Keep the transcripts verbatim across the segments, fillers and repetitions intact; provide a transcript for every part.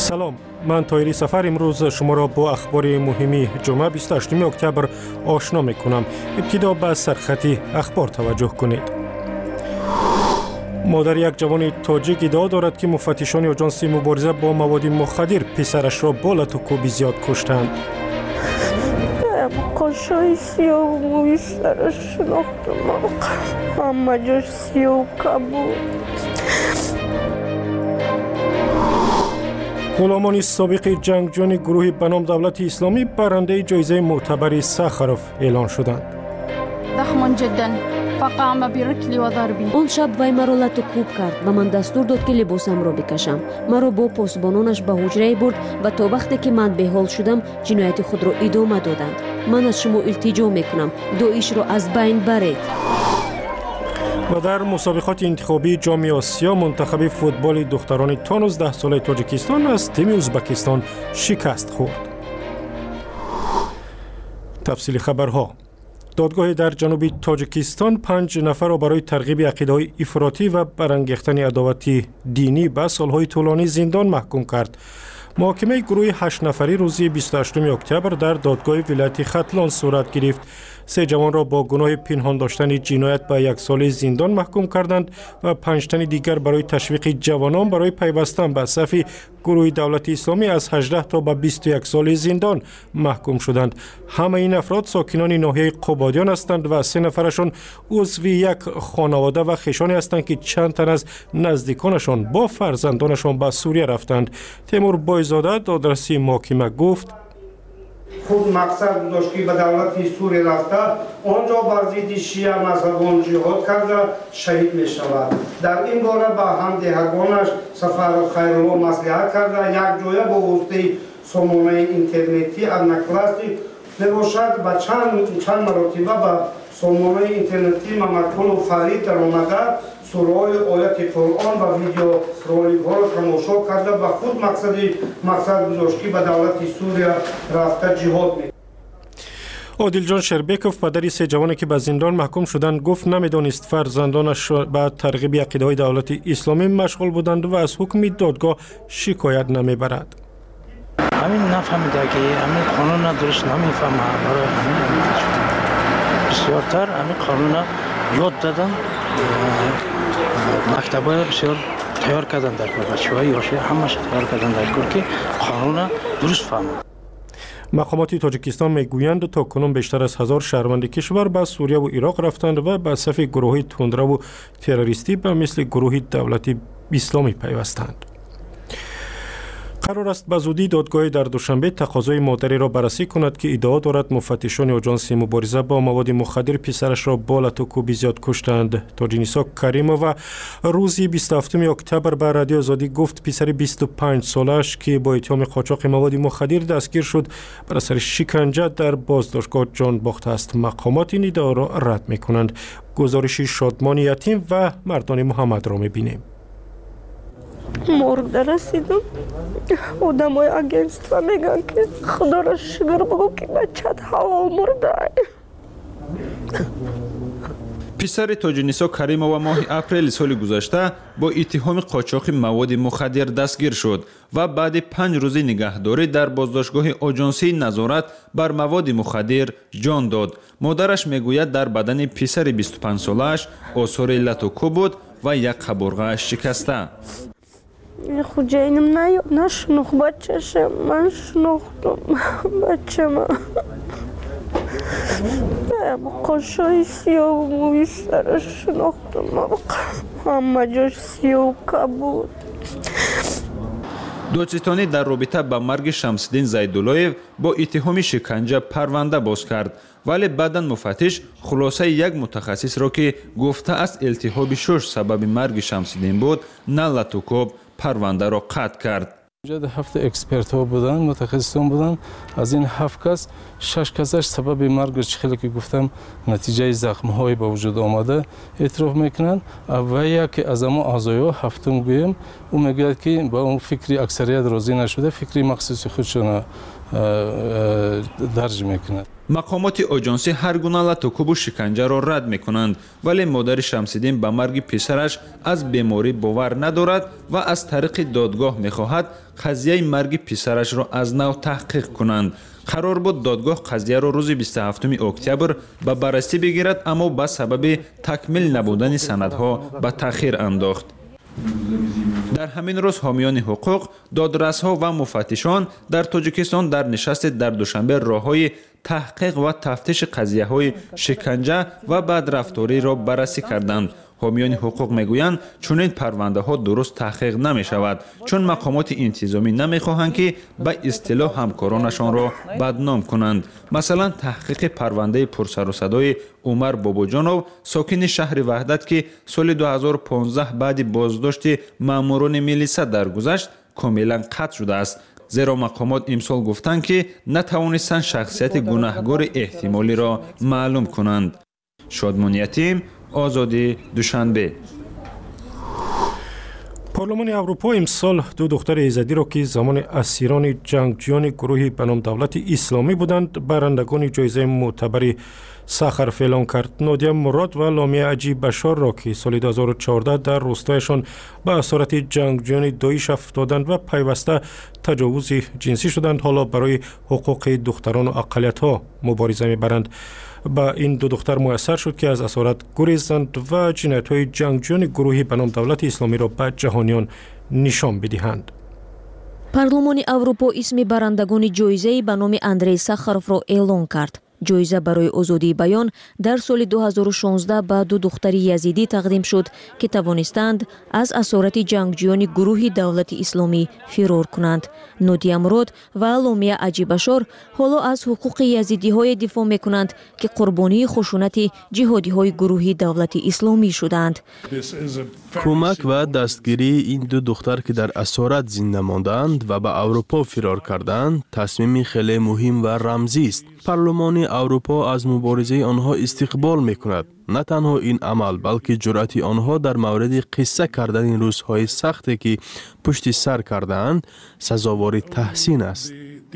سلام، من طاهری سفر امروز شما را با اخبار مهمی جمعه بیست و هشتم اکتبر آشنا می کنم. ابتدا به سرخط اخبار توجه کنید. مادر یک جوان تاجیک ادعا دارد که مفتشان آژانس مبارزه با مواد مخدر پسرش را با لط و کوب زیاد کشتند. قشای سیاه و موی سرش شناختم، همه جاش سیاه و کبود. غلامان سابق جنگجویان گروه به نام دولت اسلامی برنده جایزه معتبر سخروف اعلان شدند. ضخم جدا فقام برکلی و ضربی. اون شب وی مرا لط و کوب کرد و من دستور داد که لباسم را بکشم. مرا با پاسبانانش به حجره برد و تا وقتی که من به حال شدم جنایت خود را ادامه دادند. من از شما التجا میکنم داعش را از بین برید. و در مسابقات انتخابی جام آسیا منتخب فوتبال دختران پانزده ساله تاجیکستان از تیم ازبکستان شکست خورد. تفصیل خبرها. دادگاه در جنوب تاجیکستان پنج نفر را برای ترغیب عقیده‌های افراطی و برانگیختن عداوت دینی به سالهای طولانی زندان محکوم کرد. محاکمه گروه هشت نفری روز بیست و هشتم اکتبر در دادگاه ولایت ختلان صورت گرفت. سه جوان را با گناه پنهان داشتن جنایت به یک سال زندان محکوم کردند و پنج تن دیگر برای تشویق جوانان برای پیوستن به صف گروه دولت اسلامی از هجده تا به بیست و یک سال زندان محکوم شدند. همه این افراد ساکنان ناحیه قبادیان هستند و سه نفرشان عضو یک خانواده و خویشانی هستند که چند تن از نزدیکانشان با فرزندانشان به سوریه رفتند. تیمور بایزاده دادرسی محاکمه گفت خود مقصد داشت که به دولت سوریه رفته آنجا بر ضد شیعه مذهبان جهاد کرده شهید می شود. در این باره با همدیگرانش سفر خیرالله مصلحت کرده یک جایه با واسطه سامانه اینترنتی از نکلاستی نباشد و چند چند مرتبه به سامانه اینترنتی ممکن و فرید در آمده سورهای آیت قرآن و ویدیو رولیک ها را تماشا کرده و خود مقصدی مقصد گذاشت که به دولت سوریه رفته جهاد می. عادل جان شربیکوف پدری سه جوانی که به زندان محکوم شدند گفت نمیدانست فرزندانش به ترغیب عقیده‌های دولت اسلامی مشغول بودند و از حکم دادگاه شکایت نمیبرد. همین نفهمیده که همین قانون درست نمیفهمه، برای همین بسیارتر همین قانون یاد دادن، مکتبای بسیار تیار کردن در کار، بچه‌های یاشه همش تیار کردن در کار که قانون درست فهمه. مقامات تاجیکستان میگویند تا کنون بیشتر از هزار شهروند کشور به سوریه و عراق رفتند و به صف گروه‌های تندرو و تروریستی به مثل گروه دولت اسلامی پیوستند. قرار است به زودی دادگاه در دوشنبه تقاضای مادری را بررسی کند که ادعا دارد مفتشان آژانس مبارزه با مواد مخدر پسرش را با لط و کوب زیاد کشتند. تاجینیسا کریمووا روز بیست و هفتم اکتبر به رادیو آزادی گفت پسر بیست و پنج سالش که با اتهام قاچاق مواد مخدر دستگیر شد بر اثر شکنجه در بازداشتگاه جان باخته است. مقامات این ادعا را رد می‌کنند. گزارش شادمان یتیم و مردان محمد را می‌بینیم. مرده رسیدم، آدم های اگنست و میگن که خدا را شکر بگو که بچت هوا مرده. پسر تاجینیسا کریمووا ماه اپریل سال گذشته با اتهام قاچاق مواد مخدر دستگیر شد و بعد پنج روز نگهداری در بازداشتگاه آژانسی نظارت بر مواد مخدر جان داد. مادرش میگوید در بدن پسر بیست و پنج سالش آثار لط و کوب بود و یک قبرغه شکسته. خود جینم نشناخت بچه‌شم، من شناختم بچه من. قشای سیاه و موی سرش شناختم، همه جاش سیاه و کبود. دادستانی در رابطه با مرگ شمس‌الدین زیدالله‌یف با اتهام شکنجه پرونده باز کرد، ولی بعداً مفتش خلاصه یک متخصص را که گفته است التهاب شش سبب مرگ شمس‌الدین بود نه لط و کوب پرونده را قطع کرد. اینجا هفت اکسپرت ها بودن، متخصصان بودن. از این هفت کس شش کسش سبب مرگش خیلی که گفتم نتیجه زخم های به وجود آمده اعتراف میکنن و یکی از اما اعضای هفتم گویم او میگه که با اون فکری اکثریت راضی نشده، فکری مخصوص خودشون درج میکند. مقامات آژانسی هر گونه لطوکوب و شکنجه را رد میکنند، ولی مادر شمس‌الدین به مرگ پسرش از بیماری باور ندارد و از طریق دادگاه میخواهد قضیه مرگ پسرش را از نو تحقیق کنند. قرار بود دادگاه قضیه را روز بیست و هفتم اکتبر به بررسی بگیرد، اما به سبب تکمیل نبودن سندها به تاخیر انداخت. در همین روز حامیان حقوق، دادرس‌ها و مفتشان در تاجیکستان در نشست در دوشنبه راه‌های تحقیق و تفتیش قضیه‌های شکنجه و بدرفتاری را بررسی کردند. حامیان حقوق میگویند چنین پرونده‌ها درست تحقیق نمی‌شود، چون مقامات انتظامی نمی‌خواهند که به اصطلاح همکارانشان را بدنام کنند. مثلا تحقیق پرونده پرسر و صدای عمر باباجانov، ساکن شهر وحدت که سال دو هزار و پانزده بعد بازداشت ماموران میلیسا درگذشت کاملا قطع شده است، زیرا مقامات امسال گفتند که نتوانستند شخصیت گناهکار احتمالی را معلوم کنند. شادمان یتیم، آزادی، دوشنبه. پارلمان اروپا امسال دو دختر ایزدی را که زمان اسیران جنگجویان گروه به نام دولت اسلامی بودند برندگان جایزه معتبر سخرف اعلام کرد. نادیه مراد و لامیه عجیب بشار را که سال دو هزار و چهارده در روستایشان به اسارت جنگجویان داعش افتادند و پیوسته تجاوز جنسی شدند، حالا برای حقوق دختران و اقلیت‌ها مبارزه می‌برند. با این دو دختر میسر شد که از اسارت گریزند و جنایت‌های جنگجویان گروهی به نام دولت اسلامی را به جهانیان نشان بدهند. پارلمانی اروپا اسم برندگان جایزه به نام اندری سخاروف را اعلام کرد. جایزه برای آزادی بیان در سال دو هزار و شانزده به دو دختر یزیدی تقدیم شد که توانستند از اسارت جنگجویان گروه دولت اسلامی فرار کنند. نادیه مراد و لامیه عجیب بشار حالا از حقوق یزیدی های دفاع می کنند که قربانی خشونت جهادی های گروه دولت اسلامی شدند. کمک و دستگیری این دو دختر که در اسارت زنده ماندند و به اروپا فرار کردند تصمیم خیلی مهم و رمزی است. پارلمان اروپا از مبارزه آنها استقبال می کند. نه تنها این عمل بلکه جرأت آنها در مورد قصه کردن روزهای سختی که پشت سر کردند سزاوار تحسین است.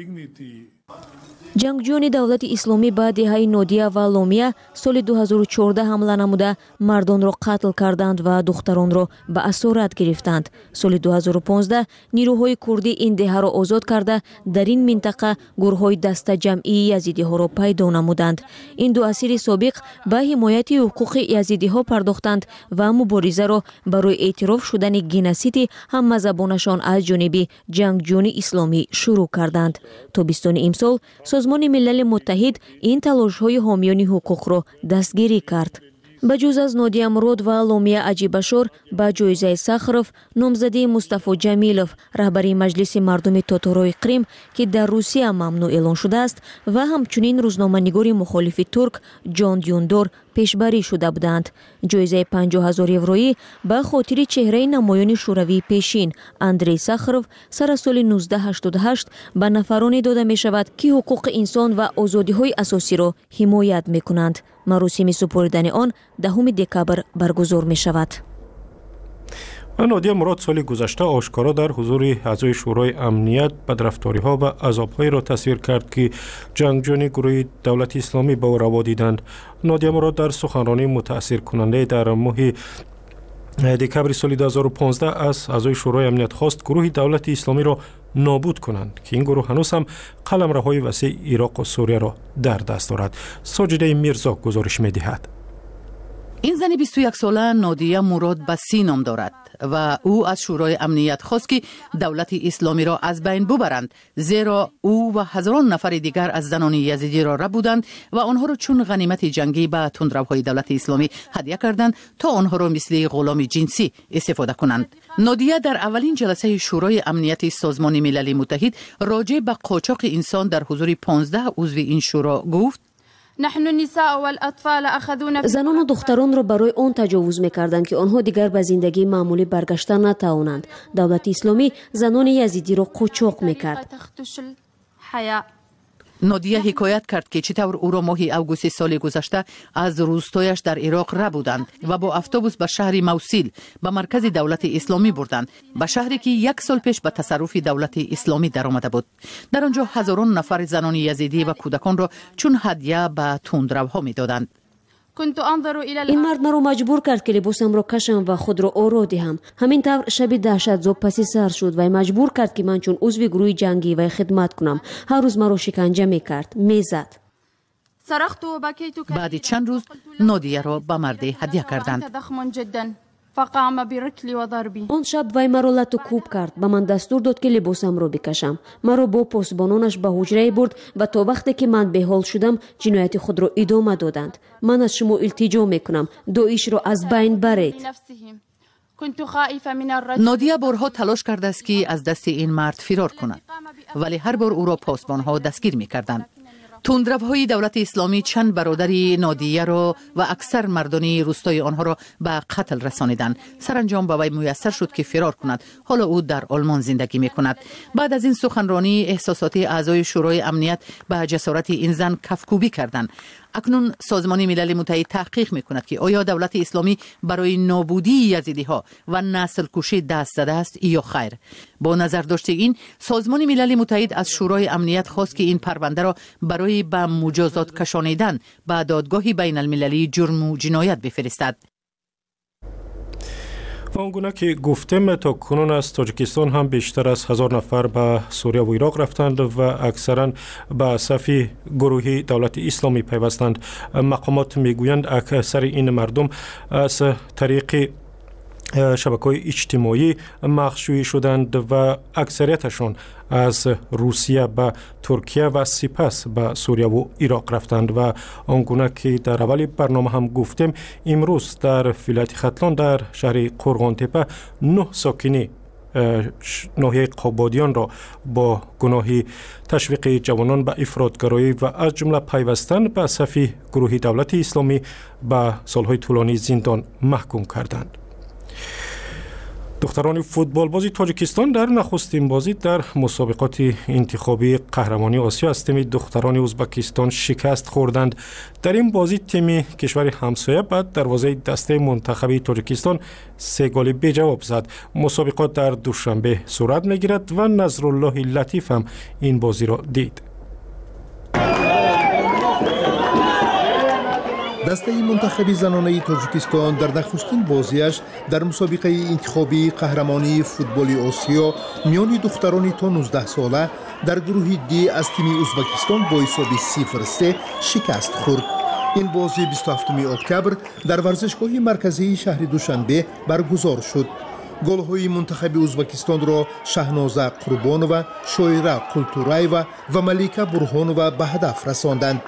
جنگجویان دولت اسلامی به دهه نادیه و لامیه سال دو هزار و چهارده حمله نموده مردان را قتل کردند و دختران را به اسارت گرفتند. سال دو هزار و پانزده نیروهای کردی این دهه را آزاد کرده در این منطقه گروه‌های دسته جمعی یزیدی ها را پیدا نمودند. این دو اسیر سابق به حمایت حقوق یزیدی ها پرداختند و مبارزه را برای اعتراف شدن گنسیت هم مذهبانشان از جانب جنگجویان اسلامی شروع کردند. تابستان امسال سازمان ملل متحد این تلاش‌های حامیان حقوق را دستگیری کرد. بجز از نادیه مراد و لامیه عجیب بشار به جایزه سخاروف نامزدی مصطفی جمیلوف رهبری مجلس مردم تاتارای قریم که در روسیه ممنوع اعلان شده است و همچنین روزنامه‌نگار مخالف ترک جان دیوندار پیشبری شده بودند. جایزه پنجاه هزار یورویی به خاطر چهره نمایان شوروی پیشین اندری سخاروف سر سال نوزده هشتاد و هشت به نفرانی داده می شود که حقوق انسان و آزادی های اساسی را حمایت می کنند. مراسم سپردن آن دهم دکبر برگزار می شود. نادیه مراد سال گذشته آشکارا در حضور اعضای شورای امنیت بدرفتاری‌ها و عذاب‌هایی را تصویر کرد که جنگجویان گروه دولت اسلامی به او روا دیدند. نادیه مراد در سخنرانی متأثر کننده در ماه دکبر سال دو هزار و پانزده از اعضای شورای امنیت خواست گروه دولت اسلامی را نابود کنند که این گروه هنوز هم قلمروهای وسیع عراق و سوریه را در دست دارد. ساجده میرزا گزارش می‌دهد. این زن بیست و یک ساله نادیه مراد بسی نام دارد و او از شورای امنیت خواست که دولت اسلامی را از بین ببرند، زیرا او و هزاران نفر دیگر از زنان یزیدی را رد بودند و آنها را چون غنیمت جنگی به تندروهای دولت اسلامی هدیه کردند تا آنها را مثل غلام جنسی استفاده کنند. نادیه در اولین جلسه شورای امنیت سازمان ملل متحد راجع به قاچاق انسان در حضور پانزده عضو این شورا گفت: زنان و دختران را برای آن تجاوز می‌کردند که آنها دیگر به زندگی معمولی برگشتن نتوانند. دولت اسلامی زنان یزیدی را قاچاق می‌کرد. نادیه حکایت کرد که چطور او را ماه اوگوست سال گذشته از روستایش در عراق ربودند و با اتوبوس به شهر موصل به مرکز دولت اسلامی بردند، به شهری که یک سال پیش به تصرف دولت اسلامی درآمده بود. در آنجا هزاران نفر زنان یزیدی و کودکان را چون هدیه به تندروها میدادند. این مرد مرا مجبور کرد که لباسم را کشم و خود را آرا دهم. همین طور شب دهشت زود پسی سر شد و مجبور کرد که من چون عضو گروه جنگی و خدمت کنم. هر روز مرا شکنجه میکرد، میزد. بعد چند روز نادیه را به مرد هدیه کردند. فقام بركلي وضربي. آن شب وی مرا لط و کوب کرد. به من دستور داد که لباسم را بکشم. مرا با پاسبانانش به حجره برد و تا وقتی که من به حال شدم جنایت خود را ادامه دادند. من از شما التجا میکنم داعش را از بین برید. نادیه بارها تلاش کرده است که از دست این مرد فرار کند، ولی هر بار او را پاسبانها دستگیر میکردند. تندروهای دولت اسلامی چند برادری نادیه را و اکثر مردان روستای آنها را به قتل رسانیدند. سرانجام به وی میسر شد که فرار کند. حالا او در آلمان زندگی می کند. بعد از این سخنرانی احساسات اعضای شورای امنیت به جسارت این زن کفکوبی کردند. اکنون سازمان ملل متحد تحقیق می کند که آیا دولت اسلامی برای نابودی یزیدی ها و نسل کشی دست زده است یا خیر. با نظر داشته این، سازمان ملل متحد از شورای امنیت خواست که این پرونده را برای به مجازات کشانیدن به دادگاه بین المللی جرم و جنایت بفرستد. و آنگونه که گفتم تا کنون از تاجیکستان هم بیشتر از هزار نفر به سوریه و عراق رفتند و اکثرا به صف گروهی دولت اسلامی پیوستند. مقامات میگویند اکثر این مردم از طریق شبکه‌های اجتماعی مخشویی شدند و اکثریتشان از روسیه به ترکیه و سپس به سوریه و عراق رفتند. و آنگونه که در اول برنامه هم گفتیم، امروز در ولایت ختلان در شهر قرغانتپه نه ساکنی ناحیه قابادیان را با گناه تشویق جوانان به افراطگرایی و از جمله پیوستن به صف گروه دولت اسلامی به سالهای طولانی زندان محکوم کردند. دختران فوتبال بازی تاجیکستان در نخستین بازی در مسابقات انتخابی قهرمانی آسیا از تیم دختران ازبکستان شکست خوردند. در این بازی تیم کشور همسایه بعد دروازه دسته منتخبی تاجیکستان سه گل به جواب زد. مسابقات در دوشنبه صورت میگیرد و نظرالله لطیف هم این بازی را دید. دسته منتخب زنانه تاجیکستان در نخستین بازیش در مسابقه انتخابی قهرمانی فوتبال آسیا میان دختران تا نوزده ساله در گروه دی از تیم ازبکستان با حساب صفر سه شکست خورد. این بازی بیست و هفتم اکتبر در ورزشگاه مرکزی شهر دوشنبه برگزار شد. گل‌های منتخب ازبکستان را شهنازه قربانووا، شایره قلتورایوا و ملیکه برهانووا به هدف رساندند.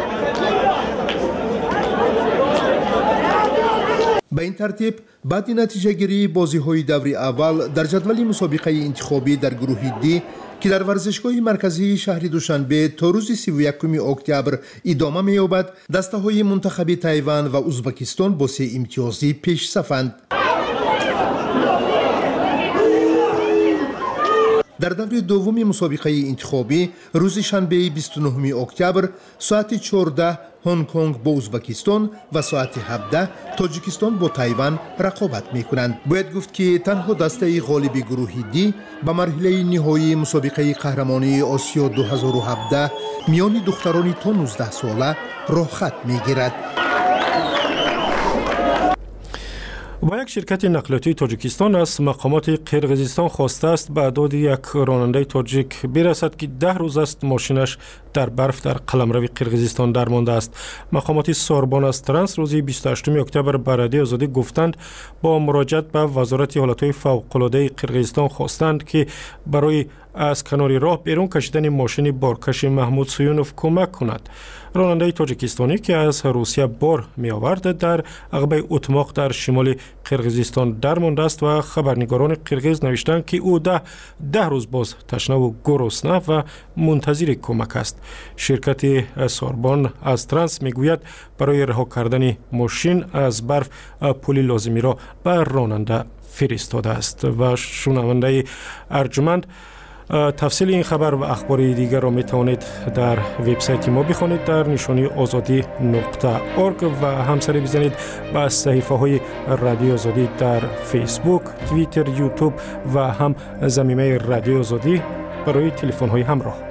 به این ترتیب بعد نتیجه گیری بازی های دوری اول در جدول مسابقه انتخابی در گروه دی که در ورزشگاه مرکزی شهر دوشنبه تا روز سی و یکم اکتبر ادامه می‌یابد، دسته های منتخب تایوان و ازبکستان با سه امتیازی پیش صفند. در دور دوم مسابقه انتخابی روز شنبه بیست و نه اکتبر ساعت چهارده هنگ کنگ با ازبکستان و ساعت هفده تاجیکستان با تایوان رقابت می کنند. باید گفت که تنها دسته غالب گروه دی به مرحله نهایی مسابقه قهرمانی آسیا دو هزار و هفده میان دختران تا نوزده ساله راه خط می گیرد. و یک شرکت نقلیاتی تاجیکستان از مقامات قرقیزستان خواسته است به اعداد یک راننده تاجیک برسد که ده روز است ماشینش در برف در قلمرو قرقیزستان درمانده است. مقامات ساربان از ترنس روز بیست و هشتم اکتبر به رادیو آزادی گفتند با مراجعت به وزارت حالتهای فوق‌العاده قرقیزستان خواستند که برای از کنار راه بیرون کشیدن ماشین بارکش محمود سویونوف کمک کند. راننده تاجیکستانی که از روسیه بار می آورد در عقب اتماق در شمال قرقیزستان درمانده است و خبرنگاران قرقیز نوشتند که او ده, ده روز باز تشنه و گرسنه و منتظر کمک است. شرکت ساربان از ترنس می گوید برای رها کردن ماشین از برف پولی لازمی را به راننده فرستاده است. و شنونده ارجمند تفصیل این خبر و اخبار دیگر را می توانید در وبسایت ما بخوانید در نشانی آزادی نقطه اورگ و همسری بزنید با صحیفه های رادیو آزادی در فیسبوک، توییتر، یوتیوب و هم زمینه رادیو آزادی برای تلفن های همراه.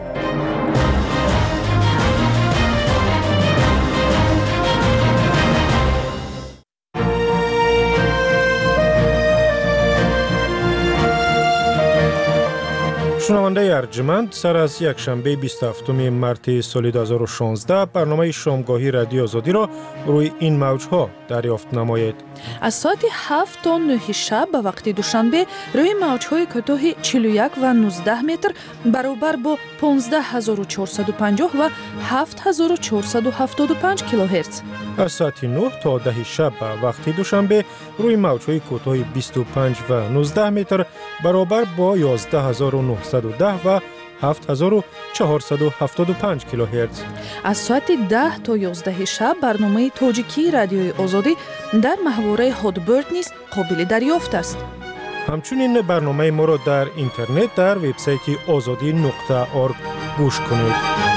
شنونده ارجمند، سر از یک شنبه بیست و هفتم مارس سال دو هزار و شانزده برنامه شامگاهی رادیو آزادی را روی این موجها دریافت نمایید. از ساعت هفت تا نه شب به وقت دوشنبه روی موجهای کوتاه چهل و یک و نوزده متر برابر با پانزده هزار و چهارصد و پنجاه و هفت هزار و چهارصد و هفتاد و پنج کیلوهرتز. از ساعت نه تا ده شب به وقت دوشنبه روی موجهای کوتاه بیست و پنج و نوزده متر برابر با یازده هزار و نهصد و ده و هفت هزار و چهارصد و هفتاد و پنج کیلوهرتز. از ساعت ده تا یازده شب برنامه تاجیکی رادیوی آزادی در محوره هادبرد نیز قابل دریافت است. همچنین برنامه ما را در اینترنت در وبسایت آزادی نقطه اورگ گوش کنید.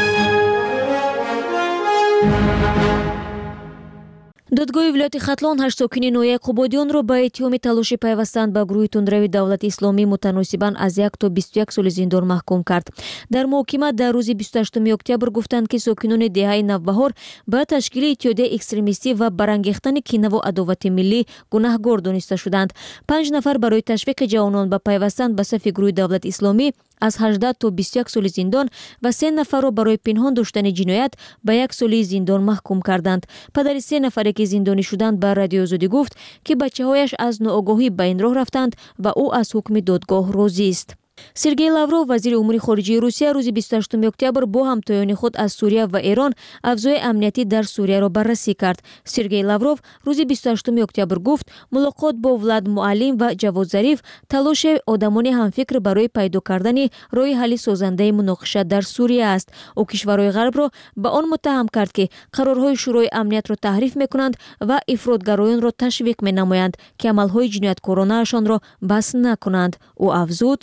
دادگاهی ولایت خطلان هشت ساکنی نویه قبادیان را به اتهام تلاش پیوستن به گروه تندروی دولت اسلامی متناسباً از یک تا بیست و یک سال زندان محکوم کرد. در محاکمه در روز بیست و هشتم اکتبر گفتند که ساکنان دهه نوبهار به تشکیل اتحادیه اکستریمیستی و برانگیختن کینه و عداوت ملی گناهکار دانسته شدند. پنج نفر برای تشویق جوانان به پیوستن به صف گروه دولت اسلامی از هجده تا بیست و یک سال زندان و سه نفر را برای پنهان داشتن جنایت به یک سال زندان محکوم کردند. پدر سه نفری که زندانی شدند به رادیو آزادی گفت که بچه‌هایش از ناآگاهی به این راه رفتند و او از حکم دادگاه راضی است. سرگئی لاوروف وزیر امور خارجه روسیه روز بیست و هشتم اکتبر با همتایان خود از سوریه و ایران افزای امنیتی در سوریه را بررسی کرد. سرگئی لاوروف روز بیست و هشتم اکتبر گفت ملاقات با ولاد معلم و جواد ظریف تلاش آدمان همفکر برای پیدا کردن راه حل سازنده مناقشه در سوریه است. او کشورهای غرب را به آن متهم کرد که قرارهای شورای امنیت را تحریف میکنند و افراطگرایان را تشویق مینمایند که عملهای جنایتکارانه‌شان را بس نکنند. او افزود: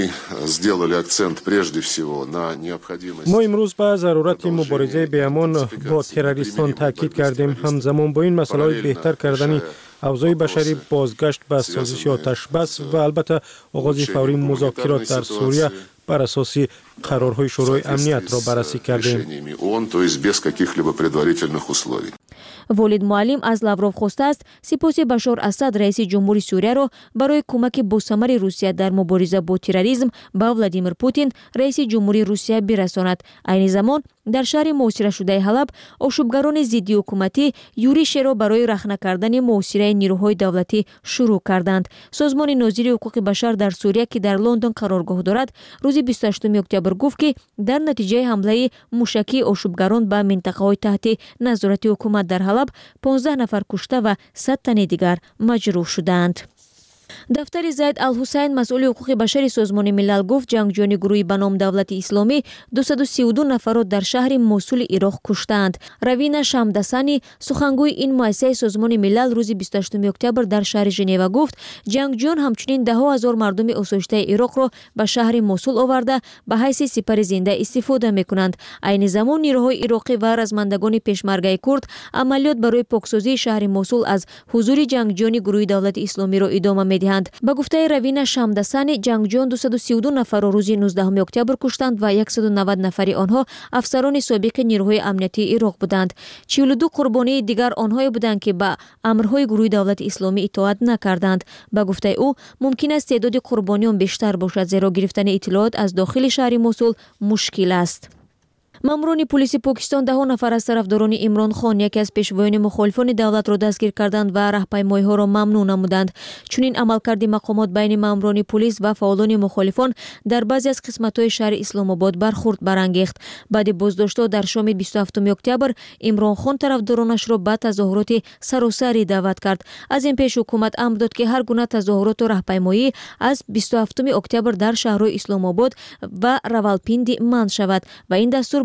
ما امروز به ضرورت مبارزه به امان با تروریستان تاکید کردیم. همزمان با این مسئله بهتر کردن اوضاع بشری، بازگشت به سازش آتش بس و البته آغاز فوری مذاکرات در سوریه بر اساس قرارهای شورای امنیت را بررسی کردیم. والد معلم از لاوروف خواسته است سپاس بشار اسد رئیس جمهوری سوریه را برای کمک با ثمر روسیه در مبارزه با تروریسم به ولادیمیر پوتین رئیس جمهوری روسیه برساند. عین زمان در شهر محاصره شده حلب آشوبگران ضد حکومتی یورش را برای رخنه کردن محاصره نیروهای دولتی شروع کردند. سازمان ناظر حقوق بشر در سوریه که در لندن قرارگاه دارد روز بیست و هشتم اکتبر گفت که در نتیجه حمله موشکی آشوبگران به منطقه‌های تحت نظارت حکومت در حلب پانزده نفر کشته و صد تن دیگر مجروح شدند. دفتر زید الحسین مسئول حقوق بشری سازمان ملل گفت جنگجویان گروهی به نام دولت اسلامی دویست و سی و دو نفر را در شهر موصول عراق کشتند. روینا شمدسانی سخنگوی این مؤسسه سازمان ملل روز بیست و هشتم اکتبر در شهر ژنو گفت جنگجویان همچنین ده ها هزار مردم آسایشته عراق را به شهر موصول آورده به حیث سپر زنده استفاده میکنند. عین زمان نیروهای عراقی و رزمندگان پشمرگه کرد عملیات برای پاکسازی شهر موصول از حضور جنگجویان گروهی دولت اسلامی را ادامه میدهند. با گفته روینا شمدسانی جنگجویان دویست و سی و دو نفر را روز نوزدهم اکتبر کشتند و صد و نود نفری آنها افسران سابق نیروهای امنیتی عراق بودند. چهل و دو قربانی دیگر آنهایی بودند که به امرهای گروه دولت اسلامی اطاعت نکردند. با گفته او ممکن است تعداد قربانیان بیشتر باشد زیرا گرفتن اطلاعات از داخل شهر موصول مشکل است. ماموران پلیس پاکستان ده نفر از طرفداران عمران خان یکی از پیشوایان مخالفان دولت را دستگیر کردند و راهپیمایی‌ها را ممنوع نمودند. چنین عملکرد مقامات بین ماموران پلیس و فعالان مخالفان در بعضی از قسمت‌های شهر اسلام آباد برخورد برانگیخت. بعد بازداشت‌ها در شام بیست و هفتم اکتبر عمران خان طرفدارانش را به تظاهرات سراسری دعوت کرد. از این پیش حکومت امر داد که هر گونه تظاهرات و راهپیمایی از بیست و هفتم اکتبر در شهرهای اسلام آباد و راولپیندی منع شود و این دستور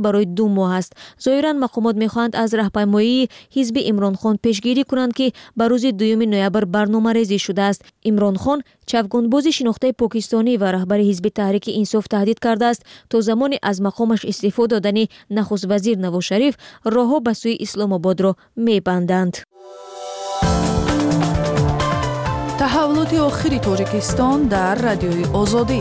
برای دو ماه است. ظاهراً مقامات می‌خواهند از راهپیمایی حزب عمران خان پیشگیری کنند که بر روز دوم نوامبر برنامه‌ریزی شده است. عمران خان چوگانباز شناخته پاکستانی و رهبر حزب تحریک انصاف تهدید کرده است تا زمان از مقامش استعفا دادن نخست وزیر نواز شریف راه‌ها به سوی اسلام آباد را می‌بندند. تحولات آخری تاجیکستان در رادیوی آزادی.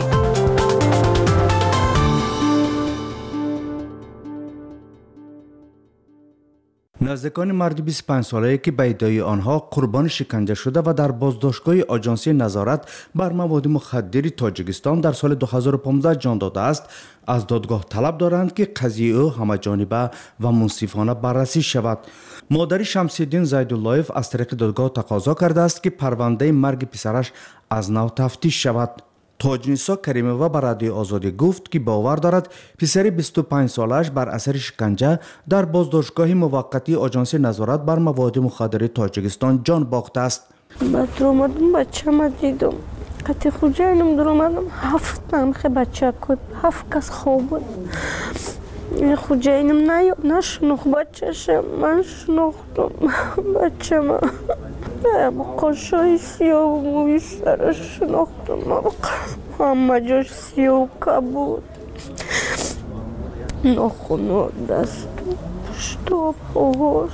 نزدیکان مرد بیست و پنج ساله که به ادعای آنها قربان شکنجه شده و در بازداشتگاه آژانسی نظارت بر مواد مخدر تاجیکستان در سال دو هزار و پانزده جان داده است، از دادگاه طلب دارند که قضیه او همه‌جانبه و منصفانه بررسی شود. مادر شمس‌الدین زیدالله‌یف از طریق دادگاه تقاضا کرده است که پرونده مرگ پسرش از نو تفتیش شود. تاج‌نیسا کریمووا به رادیو آزادی گفت که باور دارد پسر بیست و پنج سالش بر اثر شکنجه در بازداشتگاه موقتی آژانس نظارت بر مواد مخدر تاجیکستان جان باخته است. بعد اومدم بچه‌م دیدم. قطع خوجاینم در اومدم هفت نمخه بچه کد هفت کس خواب بود. خوجاینم نه نشناخت بچه‌شم، من شناختم بچه من. قاشای سیاه و موی سرش شناختم، همه جاش سیاه و کبود، ناخونا دست پشت و پاهاش.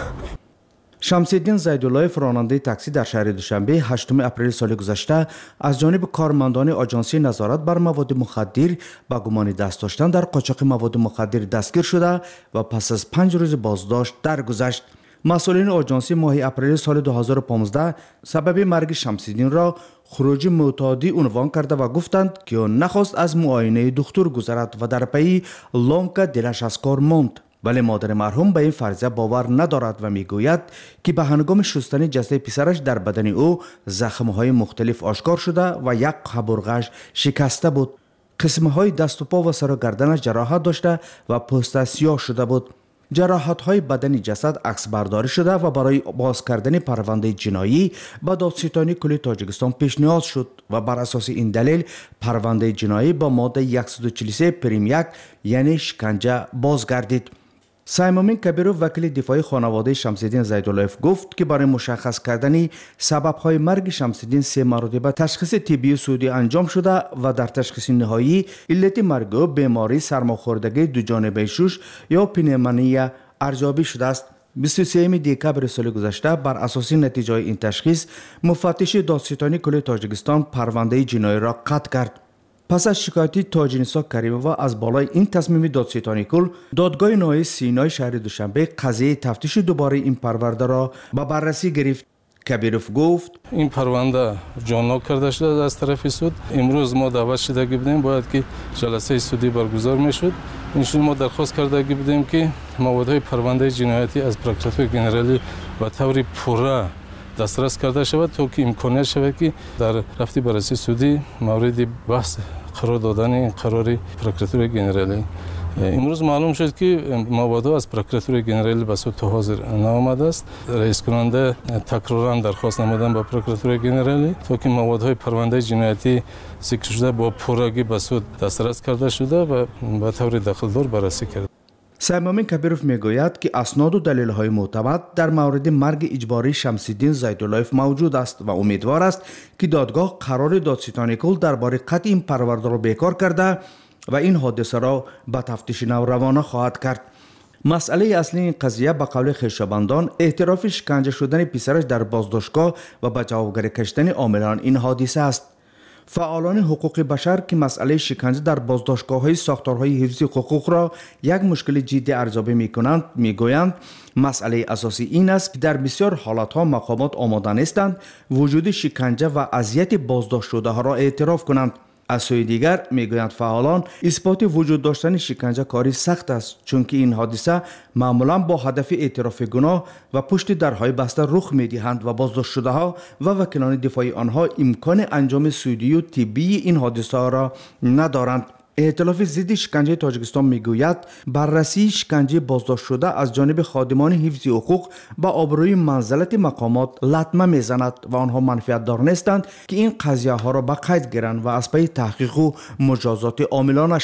شمس‌الدین زیدالله‌یف راننده تاکسی در شهر دوشنبه هشتم اپریل سال گذشته از جانب کارمندان آژانسی نظارت بر مواد مخدر با گمان دست داشتن در قاچاق مواد مخدر دستگیر شده و پس از پنج روز بازداشت درگذشت. مسئولین آژانسی ماه اپریل سال دو هزار و پانزده سبب مرگ شمس‌الدین را خروج معتادی عنوان کرده و گفتند که او نخواست از معاینه دکتر گذرد و در پی لانک دلش از کار ماند. ولی مادر مرحوم به این فرضیه باور ندارد و میگوید که به هنگام شستن جسد پسرش در بدن او زخم‌های مختلف آشکار شده و یک قبرغش شکسته بود. قسم‌های دست و پا و سر و گردنش جراحت داشته و پوست سیاه شده بود. جراحت‌های بدن جسد عکس برداری شده و برای باز کردن پرونده جنایی به دادستانی کل تاجیکستان پیشنهاد شد و بر اساس این دلیل پرونده جنایی با ماده صد و چهل و سه پریم یک یعنی شکنجه بازگردید. سایمامین کبیروف وکیل دفاعی خانواده شمس‌الدین زیدالله‌یف گفت که برای مشخص کردن سبب‌های مرگ شمس‌الدین سه مرتبه تشخیص طبی سعودی انجام شده و در تشخیص نهایی علت مرگ او بیماری سرماخوردگی دوجانبه شش یا پنیمونیا ارزیابی شده است. بیست و سوم دکبر سال گذشته بر اساس نتیجه این تشخیص مفتش دادستانی کل تاجیکستان پرونده جنایی را قطع کرد. پس از شکایتی تاج‌نیسا کریمووا از بالای این تصمیم دادستانی کل، دادگاه نهایی سینای شهر دوشنبه قضیه تفتیش دوباره این پرونده را به بررسی گرفت. کبیروف گفت این پرونده جان‌ها کرده شده از طرف سود. امروز ما دعوت شده بودیم باید که جلسه سودی برگزار میشد. اینشون ما درخواست کرده بودیم که موادهای پرونده جنایتی از پروکراتور گنرالی و طور پوره دسترس کرده شود تا که امکانیت شود که در رفتی بررسی سودی مورد بحث قرار دادن این قرار پروکراتور گنرالی. امروز معلوم شد که موادها از پروکراتور گنرالی به سود تا حاضر نآمده است. رئیس کننده تکرارا درخواست نمودن به پروکراتور گنرالی تا که موادهای پرونده جنایتی ذکر شده با پورگی به سود دسترس کرده شده و به طور دخلدار بررسی کرده. سایمامین کبیروف میگوید که اسناد و دلیل‌های معتمد در مورد مرگ اجباری شمس‌الدین زیدالله‌یف موجود است و امیدوار است که دادگاه قرار دادستانی کل درباره قطع این پرونده را بیکار کرده و این حادثه را به تفتیش نو روانه خواهد کرد. مسئله اصلی این قضیه به قول خویشاوندان اعتراف شکنجه شدن پسرش در بازداشتگاه و به جوابگری کشیدن عاملان این حادثه است. فعالان حقوق بشر که مسئله شکنجه در بازداشتگاه‌های ساختارهای حفظی حقوق را یک مشکل جدی ارزیابی می‌کنند می‌گویند مسئله اساسی این است که در بسیار حالت‌ها مقامات آماده نیستند وجود شکنجه و اذیت بازداشت شده‌ها را اعتراف کنند. از سوی دیگر میگویند فعالان اثبات وجود داشتن شکنجه کاری سخت است چون که این حادثه معمولا با هدف اعتراف گناه و پشت درهای بسته رخ میدهند و بازداشت شده ها و وکیلان دفاعی آنها امکان انجام سودی و طبی این حادثه را ندارند. ائتلاف ضد شکنجه تاجیکستان میگوید بررسی شکنجه بازداشت شده از جانب خادمان حفظ حقوق با آبروی منزلت مقامات لطمه میزند و آنها منفعت دار نیستند که این قضیه ها را به قید گیرند و از پی تحقیق و مجازات عاملانش شوند.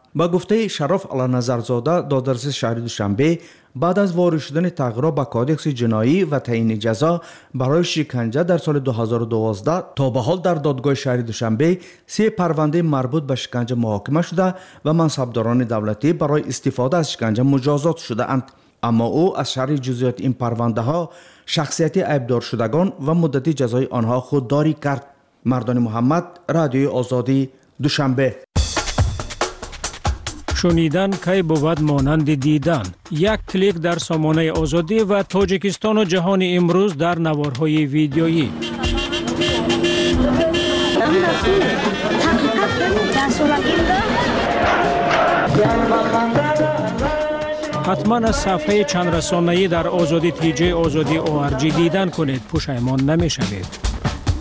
با گفته شرف علانظرزاده دادرس شهر دوشنبه، بعد از وارد شدن تغییرات به کادکس جنایی و تعیین جزا برای شکنجه در سال دو هزار و دوازده تا به حال در دادگاه شهر دوشنبه سه پرونده مربوط به شکنجه محاکمه شده و منصبداران دولتی برای استفاده از شکنجه مجازات شده اند. اما او از شرح جزئیات این پرونده ها، شخصیت عیبدار شدگان و مدت جزای آنها خودداری کرد. مردان محمد، رادیوی آزادی، دوشنبه. شنیدن کی بود مانند دیدن. یک کلیک در سامانه آزادی و تاجیکستان و جهان امروز در نوارهای ویدیویی. حتما از صفحه چند رسانه‌ای در آزادی تی جی آزادی او آر جی دیدن کنید، پشیمان نمی‌شوید.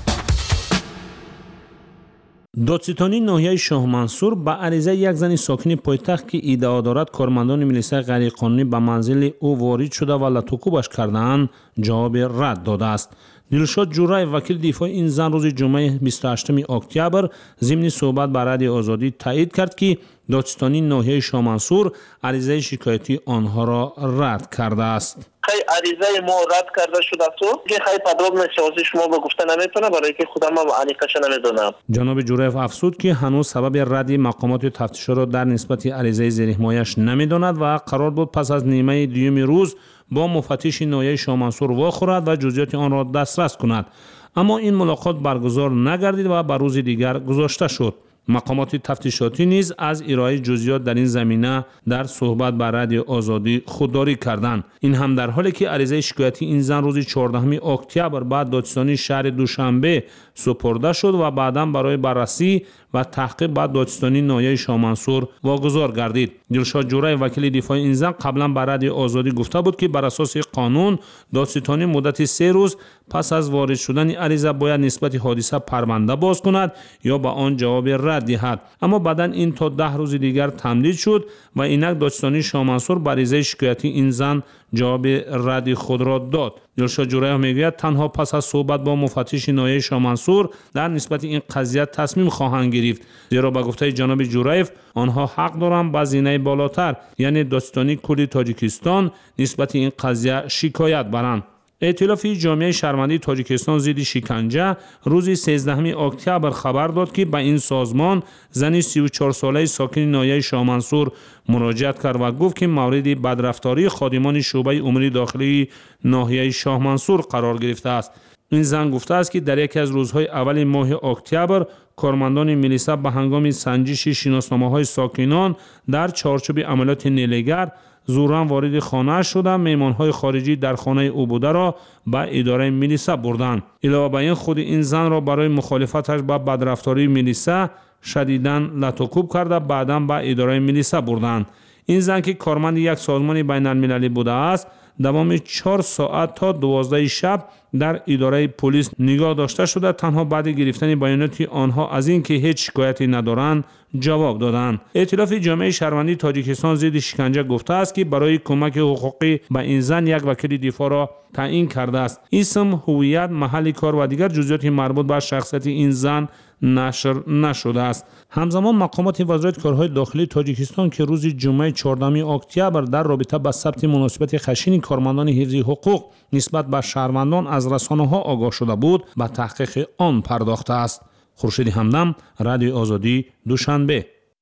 دادستانی ناحیه شاه منصور به عریضه یک زن ساکن پایتخت که ادعا دارد کارمندان میلیسای غیرقانونی به منزل او وارد شده و لطوکوبش کرده‌اند جواب رد داده است. دلشاد جورای وکیل دفاع این زن روز جمعه بیست و هشتم اکتبر ضمن صحبت با رادیو آزادی تایید کرد که دادستانی ناحیه شاه منصور عریضه شکایتی آنها را رد کرده است. خیلی عریضه ما رد کرده شده است که خیلی подробности از شما به گفته نمیتونه برای که خودم ما علیقش نمیدونم. جناب جورایف افزود که هنوز سبب رد مقامات تفتیشی را در نسبت عریضه زیر حمایش نمیداند و قرار بود پس از نیمه دوم روز با مفتش ناحیه شاه منصور واخورد و جزئیات آن را دسترس کند. اما این ملاقات برگزار نگردید و به روز دیگر گذاشته شد. مقامات تفتیشاتی نیز از ارائه جزئیات در این زمینه در صحبت با رادیو آزادی خودداری کردند. این هم در حالی که عریضه شکایتی این زن روز چهاردهم اکتبر بعد دادستانی شهر دوشنبه سپرده شد و بعداً برای بررسی و تحقیق بعد دادستانی ناحیه شاه منصور واگذار گردید. دلشاد جورای وکیل دفاع این زن قبلا به رادیو آزادی گفته بود که بر اساس قانون دادستانی مدت سه روز پس از وارد شدن عریضه باید نسبت حادثه پرونده باز کند یا به آن جواب رد دهد. اما بعدا این تا ده روز دیگر تمدید شد و اینک دادستانی شاه منصور بر عریضه شکایتی این زن جواب رد خود را داد. دلشاد جورای میگوید تنها پس از صحبت با مفتش ناحیه شاه منصور در نسبت این قضیه تصمیم خواهند گرفت، زیرا به گفته جناب جورایف آنها حق دارند با زینه بالاتر یعنی دادستانی کلی تاجیکستان نسبت این قضیه شکایت برند. ائتلاف جامعه شهروندی تاجیکستان ضد شکنجه روز سیزدهم اکتبر خبر داد که به این سازمان زنی سی و چهار ساله ساکن ناحیه شاه منصور مراجعت کرد و گفت که مورد بدرفتاری خادمان شعبه امور داخلی ناحیه شاه منصور قرار گرفته است. این زن گفته است که در یکی از روزهای اول ماه اکتبر کارمندان میلیسا به هنگام سنجش شناسنامه‌های ساکنان در چارچوب عملیات نیله‌گر زوراً وارد خانه شدند. مهمان‌های خارجی در خانه او بوده را به اداره میلیسا بردند. علاوه بر این خود این زن را برای مخالفتش با بدرفتاری میلیسا شدیداً لطوکوب کرده بعداً به اداره میلیسا بردند. این زن که کارمند یک سازمان بین‌المللی بوده است دوام چهار ساعت تا دوازده شب در اداره پلیس نگاه داشته شده. تنها بعد گرفتن بیانات آنها از اینکه هیچ شکایتی ندارند جواب دادند. ائتلاف جامعه شهروندی تاجیکستان ضد شکنجه گفته است که برای کمک حقوقی به این زن یک وکیل دفاع را تعیین کرده است. اسم، هویت، محل کار و دیگر جزئیات مربوط به شخصیت این زن نشر نشده است. همزمان مقامات وزارت کارهای داخلی تاجیکستان که روز جمعه چهاردهم اکتبر در رابطه با ثبت مناسبت خشن کارمندان حفظی حقوق نسبت به شهروندان از رسانه‌ها آگاه شده بود به تحقیق آن پرداخته است. خورشید همدم، رادیو آزادی، دوشنبه.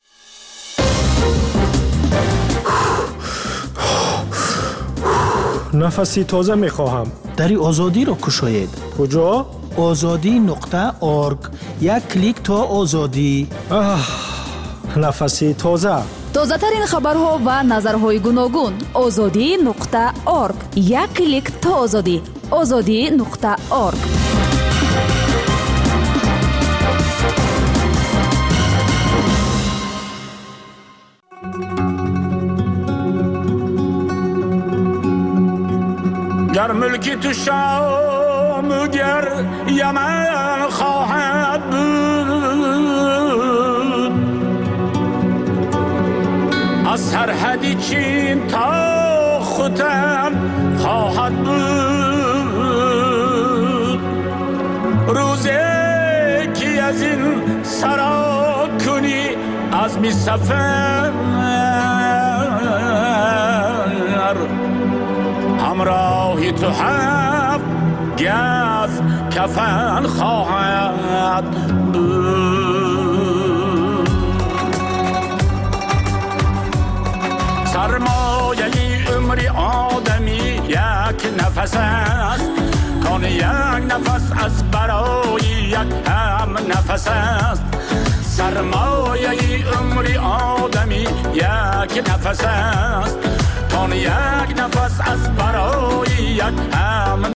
نفسی تازه میخواهم. دری آزادی را کشاید. کجا؟ آزادی نقطه ارگ. یک کلیک تا آزادی. نفسی تازه. تازه ترین خبرها و نظرهای گوناگون. آزادی نقطه ارگ. یک کلیک تا آزادی. آزادی نقطه ارگ. گر ملکی تو شام گر یمن خواهد بود از سرحدی چین تا ختن خواهد بود روزی که از این سرا کنی از می سفر همراهی تو هفت گز کفن خواهد بود. سرمایه عمری آدمی یک نفس است، کان یک نفس از برای یک هم نفس است. سرمایه عمری آدمی یک نفس است، کان یک نفس از برای یک هم